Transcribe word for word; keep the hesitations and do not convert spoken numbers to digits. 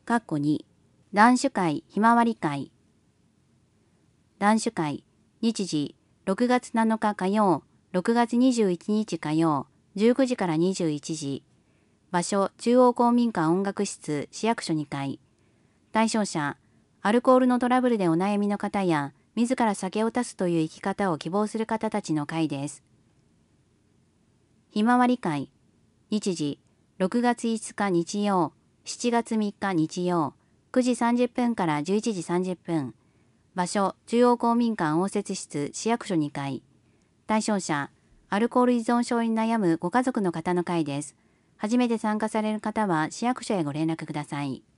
かっこに、蘭酒会ひまわり会。蘭酒会、日時、ろくがつなのか火曜、ろくがつにじゅういちにち火曜、じゅうくじからにじゅういちじ。場所、中央公民館音楽室、市役所にかい。対象者、アルコールのトラブルでお悩みの方や、自ら酒を断つという生き方を希望する方たちの会です。ひまわり会、日時、ろくがついつか日曜、しちがつみっか日曜、くじさんじゅっぷんからじゅういちじさんじゅっぷん。場所、中央公民館応接室、市役所にかい。対象者、アルコール依存症に悩むご家族の方の会です。初めて参加される方は市役所へご連絡ください。